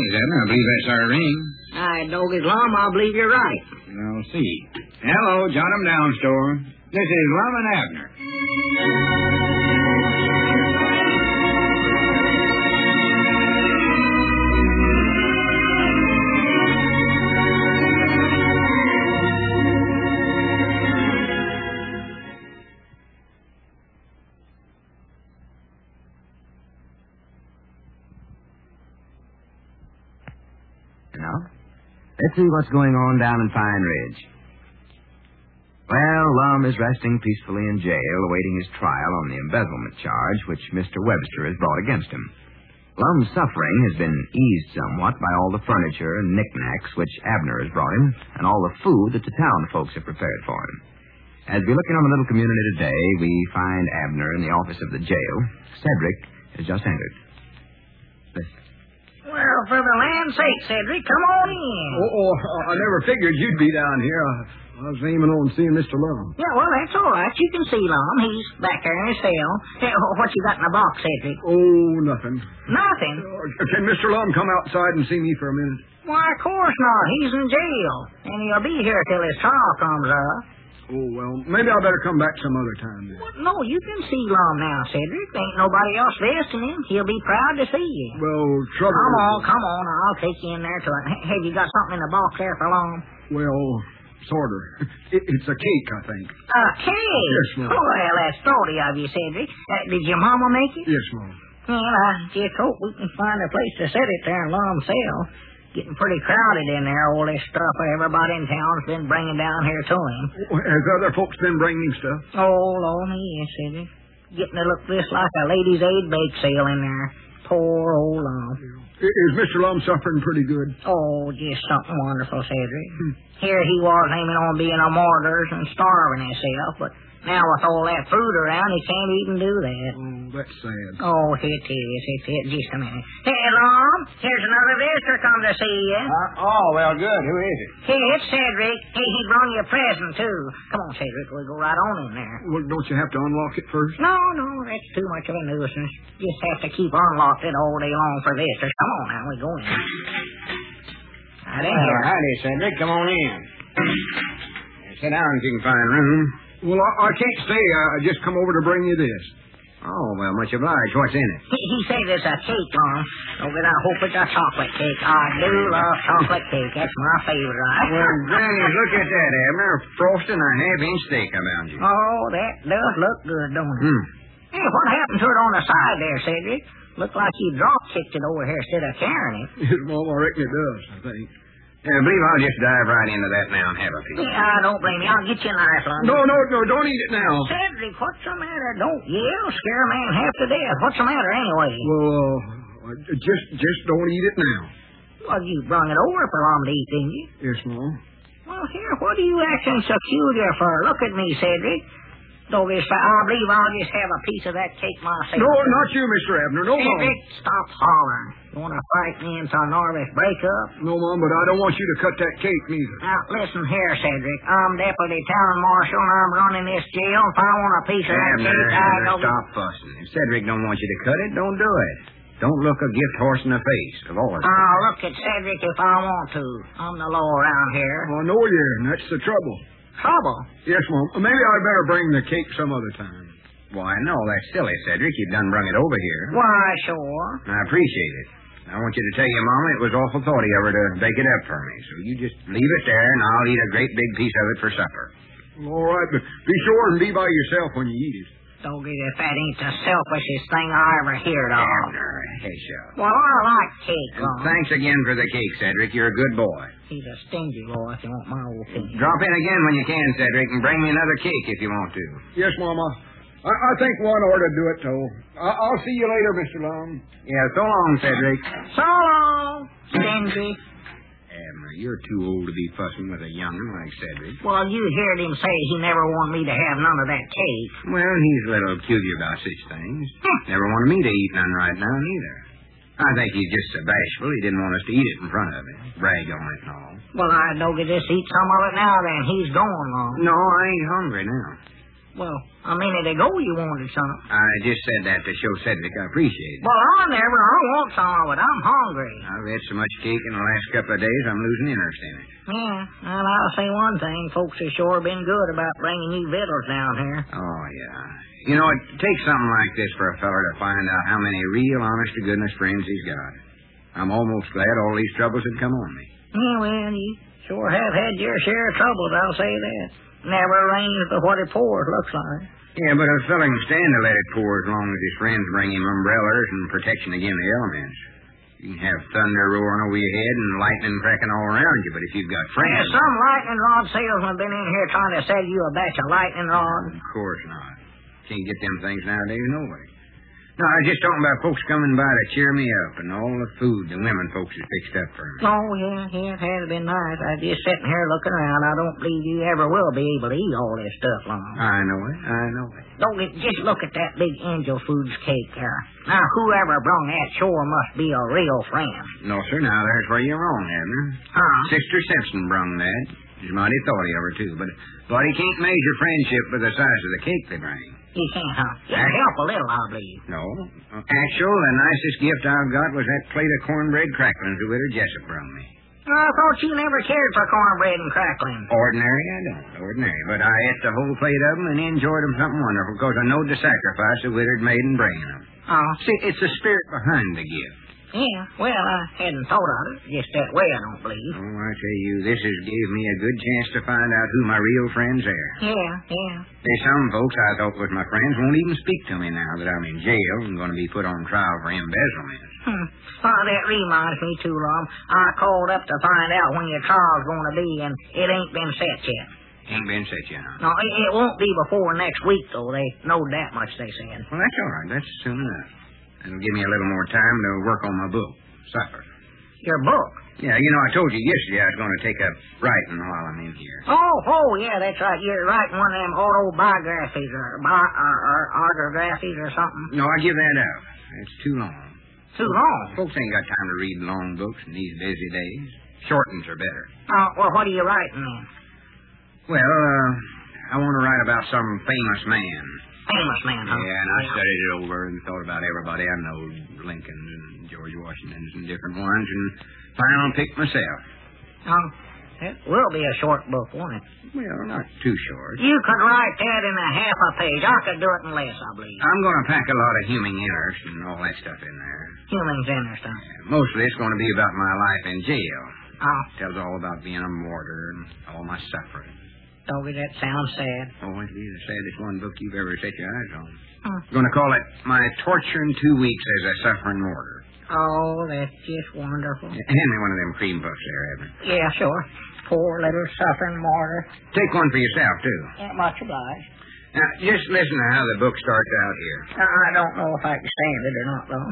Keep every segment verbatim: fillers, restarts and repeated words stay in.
Miss Abner. I believe that's our ring. I dog his Lum, I believe you're right. I'll see. Hello, John 'em Down store. This is Lum and Abner. Let's see what's going on down in Pine Ridge. Well, Lum is resting peacefully in jail, awaiting his trial on the embezzlement charge which Mister Webster has brought against him. Lum's suffering has been eased somewhat by all the furniture and knickknacks which Abner has brought him, and all the food that the town folks have prepared for him. As we look in on the little community today, we find Abner in the office of the jail. Cedric has just entered. Listen. Well, for the land's sake, Cedric, come on in. Oh, oh, I never figured you'd be down here. I, I was aiming on seeing Mister Lum. Yeah, well, that's all right. You can see Lum. He's back there in his cell. Hey, what you got in the box, Cedric? Oh, nothing. Nothing? Uh, can Mister Lum come outside and see me for a minute? Why, of course not. He's in jail, and he'll be here till his trial comes up. Oh, well, maybe I better come back some other time then. Well, no, you can see Lum now, Cedric. Ain't nobody else visiting him. He'll be proud to see you. Well, trouble... Come on, come on. I'll take you in there to it. Have you got something in the box there for Lum? Well, sort of. It, it's a cake, I think. A cake? Yes, Mom. Oh, well, that's thoughty of you, Cedric. Uh, did your mama make it? Yes, Mom. Well, I just hope we can find a place to set it there in Lum's cell. Getting pretty crowded in there. All this stuff everybody in town's been bringing down here to him. Has other folks been bringing stuff? Oh, Lord, yes, Cedric. Getting to look just like a ladies' aid bake sale in there. Poor old Lum. Is Mister Lum suffering pretty good? Oh, just something wonderful, Cedric. Hmm. Here he was aiming on being a martyr and starving himself, but now with all that food around, he can't even do that. Oh, that's sad. Oh, it is, it is. Just a minute. Hey, Lum, here's another visitor come to see you. Uh, oh, well, good. Who is it? Hey, it's Cedric. Hey, he brought you a present, too. Come on, Cedric, we'll go right on in there. Well, don't you have to unlock it first? No, no, that's too much of a nuisance. Just have to keep unlocked it all day long for visitors. Come on now, we go in. Right in here. Howdy, Cedric. Come on in. Sit down if you can find room. Well, I, I can't stay. I, I just come over to bring you this. Oh, well, much obliged. What's in it? He, he said it's a cake, Lum. Oh, but I hope it's a chocolate cake. I do love chocolate cake. That's my favorite, right? Well, Granny, look at that, Abner. Frosting a half-inch steak around you. Oh, that does look good, don't it? Hmm. Hey, what happened to it on the side there, Cedric? Looked like you drop-kicked it over here instead of carrying it. Yes, Mom, I reckon it does, I think. Yeah, I believe I'll just dive right into that now and have a piece. Yeah, I don't blame you. I'll get you a knife, Lum. No, no, no, don't eat it now. Cedric, what's the matter? Don't yell. Scare a man half to death. What's the matter anyway? Well, uh, just just don't eat it now. Well, you brung it over for Lum to eat, didn't you? Yes, Mom. Well, here, what are you acting so peculiar for? Look at me, Cedric. Don't be I believe I'll just have a piece of that cake myself. No, not you, Mister Abner. No, Mom. Cedric, stop hollering. You want to fight me into a nervous breakup? No, Mom, but I don't want you to cut that cake, neither. Now, listen here, Cedric. I'm Deputy Town Marshal, and I'm running this jail. If I want a piece of that Abner, cake, I Abner, don't... stop fussing. If Cedric don't want you to cut it, don't do it. Don't look a gift horse in the face, of all. I'll look at Cedric if I want to. I'm the law around here. Oh, I know you, and that's the trouble. Trouble? Yes, Mom. Maybe I'd better bring the cake some other time. Why, no, that's silly, Cedric. You've done brung it over here. Why, sure. I appreciate it. I want you to tell your Mama it was awful thoughty of her to bake it up for me. So you just leave it there, and I'll eat a great big piece of it for supper. All right, but be sure and be by yourself when you eat it. Don't get if that ain't the selfishest thing I ever heard of. Abner, hey, sure. Well, I like cake, And Lum. thanks again for the cake, Cedric. You're a good boy. He's a stingy boy, if you want my old opinion. Drop in again when you can, Cedric, and bring me another cake if you want to. Yes, Mama. I, I think one ought to do it, too. I, I'll see you later, Mister Lum. Yeah, so long, Cedric. So long, stingy. Abner, you're too old to be fussing with a young'un like Cedric. Well, you heard him say he never wanted me to have none of that cake. Well, he's a little peculiar about such things. Never wanted me to eat none right now, neither. I think he's just so bashful he didn't want us to eat it in front of him. Brag on it and all. Well, I don't get just eat some of it now, then. He's going, Lum. No, I ain't hungry now. Well, a minute ago you wanted some. I just said that to show Cedric I appreciate it. Well, I never. I want some of it. I'm hungry. I've had so much cake in the last couple of days, I'm losing interest in it. Yeah, well, I'll say one thing. Folks have sure been good about bringing you victuals down here. Oh, yeah. You know, it takes something like this for a feller to find out how many real, honest-to-goodness friends he's got. I'm almost glad all these troubles had come on me. Yeah, well, you sure have had your share of troubles, I'll say that. Never rains but what it pours, looks like. Yeah, but a fella can stand to let it pour as long as his friends bring him umbrellas and protection against the elements. You can have thunder roaring over your head and lightning cracking all around you, but if you've got friends... Yeah, some lightning rod salesman been in here trying to sell you a batch of lightning rods. Of course not. Can't get them things nowadays, no way. No, I was just talking about folks coming by to cheer me up and all the food the women folks have fixed up for me. Oh, yeah, yeah, it has been nice. I'm just sitting here looking around. I don't believe you ever will be able to eat all this stuff long. I know it, I know it. Don't it, just look at that big Angel Foods cake there. Now, whoever brung that sure must be a real friend. No, sir, now there's where you're wrong, Abner. Huh? Sister Simpson brung that. She's mighty thoughty of her, too, but, but he can't measure friendship by the size of the cake they bring. You can't, huh? You can help a little, I believe. No. Actual, the nicest gift I've got was that plate of cornbread cracklings the widow Jessup brung me. I thought you never cared for cornbread and crackling. Ordinary, I don't. Ordinary. But I ate the whole plate of them and enjoyed them something wonderful because I knowed the sacrifice the widow made in bringing them. Oh. See, it's the spirit behind the gift. Yeah, well, I hadn't thought of it just that way, I don't believe. Oh, I tell you, this has gave me a good chance to find out who my real friends are. Yeah, yeah. There's some folks I thought was my friends won't even speak to me now that I'm in jail and going to be put on trial for embezzlement. Hmm. Oh, that reminds me too, Lum. I called up to find out when your trial's going to be, and it ain't been set yet. Ain't been set yet, huh? No, it, it won't be before next week, though. They know that much, they said. Well, that's all right. That's soon enough. It'll give me a little more time to work on my book, Supper. Your book? Yeah, you know, I told you yesterday I was going to take up writing while I'm in here. Oh, oh, yeah, that's right. You're writing one of them autobiographies or, bi- or, or autographies or something. No, I give that up. It's too long. Too long? Folks ain't got time to read long books in these busy days. Short ones are better. Oh, well, what are you writing then? Well, uh, I want to write about some famous man. Famous man, huh? Yeah, and I studied it over and thought about everybody I know, Lincoln and George Washington's and different ones, and finally picked myself. Oh, it will be a short book, won't it? Well, not too short. You could write that in a half a page. I could do it in less, I believe. I'm going to pack a lot of human interest and all that stuff in there. Human's interest, huh? Yeah, mostly it's going to be about my life in jail. Oh. Tells all about being a martyr and all my suffering. Doggy, that sounds sad. Oh, it'll be the saddest one book you've ever set your eyes on. Hmm. I'm going to call it My Torture in Two Weeks as a Suffering Martyr. Oh, that's just wonderful. Yeah, hand me one of them cream puffs there, Evan. Yeah, sure. Poor little suffering martyr. Take one for yourself, too. Yeah, much obliged. Now, just listen to how the book starts out here. I don't know if I can stand it or not, though.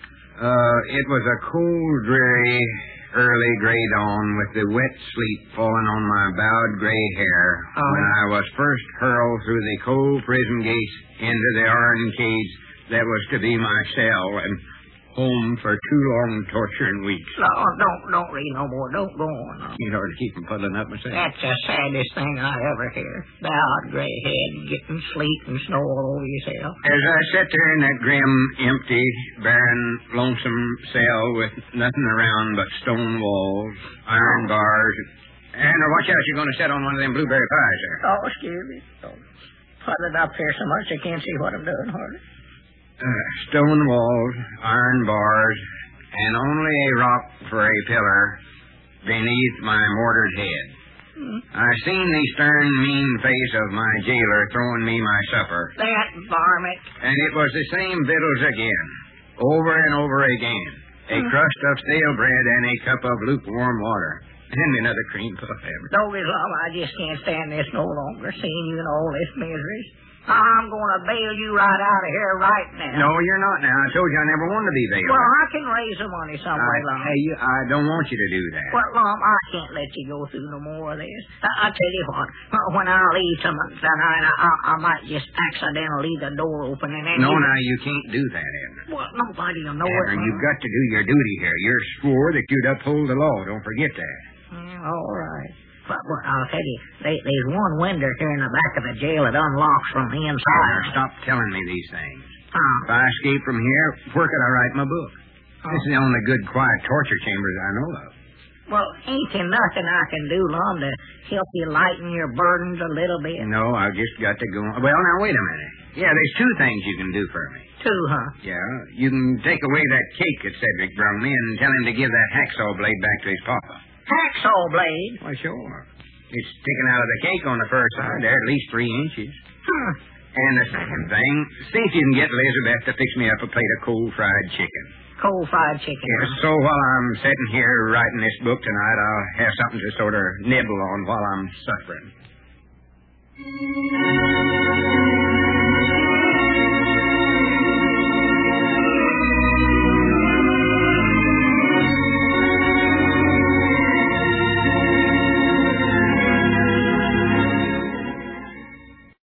Uh, it was a cold, dreary, early gray dawn with the wet sleep falling on my bowed gray hair Oh. when I was first hurled through the cold prison gates into the iron cage that was to be my cell and home for two long torturing weeks. No, don't don't read no more. Don't go on. No. Can't hardly keep from puddling up myself. That's the saddest thing I ever hear. Bowed gray head, getting sleet and snow all over yourself. As I sat there in that grim, empty, barren, lonesome cell with nothing around but stone walls, iron bars, and watch out, you're going to set on one of them blueberry pies there. Oh, excuse me. Don't put it up here so much I can't see what I'm doing, hardly. Uh, stone walls, iron bars, and only a rock for a pillar beneath my mortared head. Hmm. I seen the stern, mean face of my jailer throwing me my supper, That varmint. and it was the same victuals again, over and over again. A Hmm. crust of stale bread and a cup of lukewarm water. And another cream puff, Ever. Doggy love, I just can't stand this no longer, seeing you in all this misery. I'm going to bail you right out of here right now. No, you're not now. I told you I never wanted to be bailed. Well, I can raise the money some way, I, Lum. hey, you, I don't want you to do that. Well, Lum, I can't let you go through no more of this. I, I tell you what, when I leave tonight, I, I, I might just accidentally leave the door open and then... No, you... now, you can't do that, Edna. Well, nobody will know Edna, it. you've got to do your duty here. You're swore that you'd uphold the law. Don't forget that. Yeah, all right. But, but I'll tell you, they, there's one window here in the back of the jail that unlocks from the inside. Stop telling me these things. Huh. If I escape from here, where could I write my book? Oh. This is the only good, quiet torture chambers I know of. Well, ain't there nothing I can do, Lum, to help you lighten your burdens a little bit? No, I've just got to go on. Well, now, wait a minute. Yeah, there's two things you can do for me. Two, huh? Yeah, you can take away that cake that Cedric brought me and tell him to give that hacksaw blade back to his papa. Hacksaw blade? Why, sure. It's sticking out of the cake on the first side there, at least three inches. Hmm. And the second thing, see if you can get Elizabeth to fix me up a plate of cold fried chicken. Cold fried chicken. Yeah, so while I'm sitting here writing this book tonight, I'll have something to sort of nibble on while I'm suffering.